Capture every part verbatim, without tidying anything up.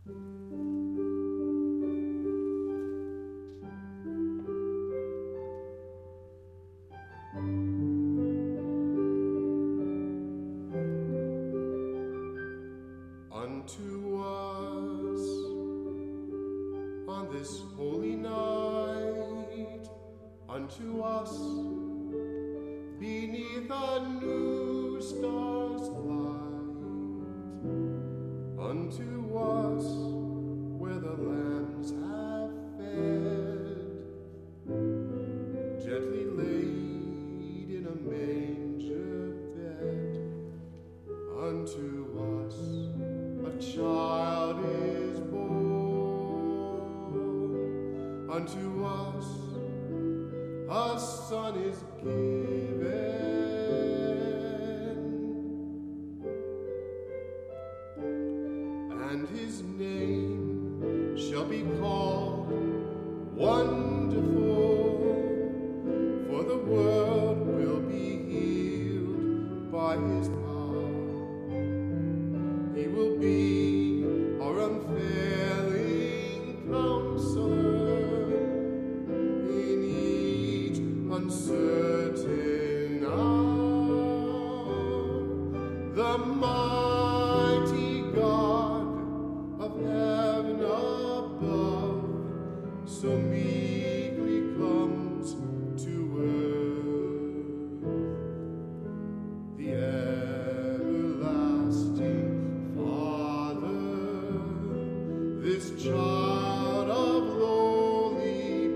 Unto us on this holy night, unto us beneath a new star's light, unto us where the lambs have fed, gently laid in a manger bed, unto us a child is born, unto us a son is given, and his name shall be called Wonderful, for the world will be healed by his power. He will be our unfailing counselor in each uncertain hour. The mighty God of heaven above so meekly comes to earth. The everlasting this child of lowly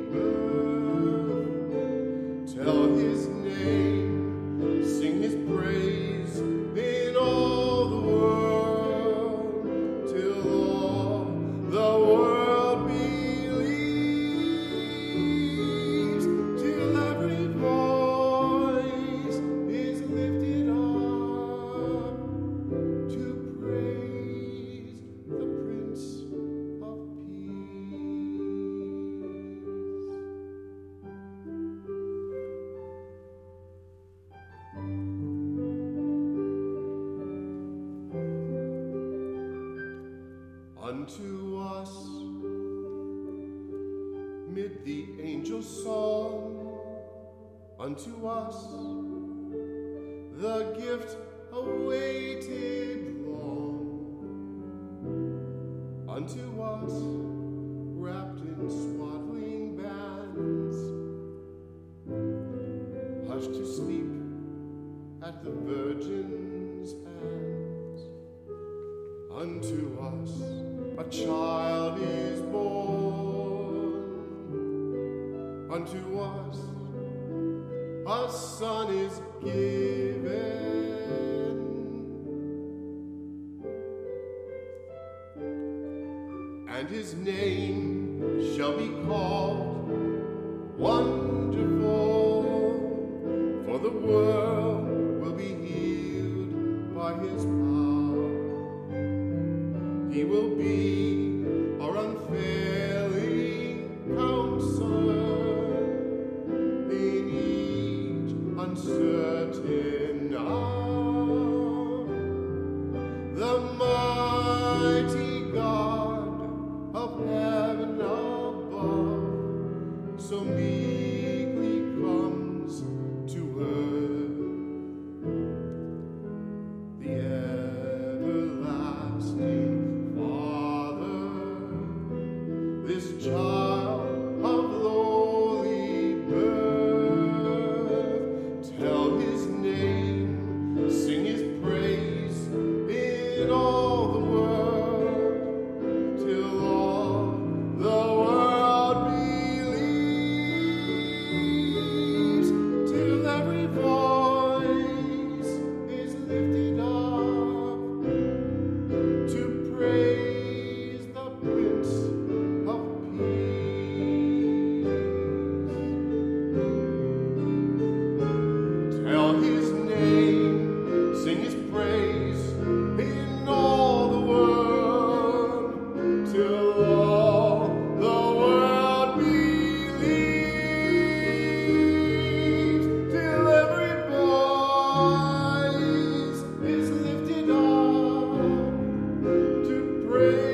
birth, tell his name, sing his praise in all the world, till all the world believes, till every voice is lifted up to praise the Prince of Unto us, mid the angels' song, unto us, the gift awaited long, unto us, wrapped in swaddling bands, hushed to sleep at the Virgin's hands, unto us, a child is born, unto us a son is given, and his name shall be called Wonderful, for the world will be healed by his power. He will be our unfailing counselor in each uncertain hour. The mighty God of heaven above so meekly comes to earth. The everlasting this child of lowly birth, tell his name, sing his praise in all the world, till all the world believes, till every voice is lifted up to praise the Prince of Peace. Tell his name, sing his praise in all the world, till all the world believes, till every voice is lifted up to praise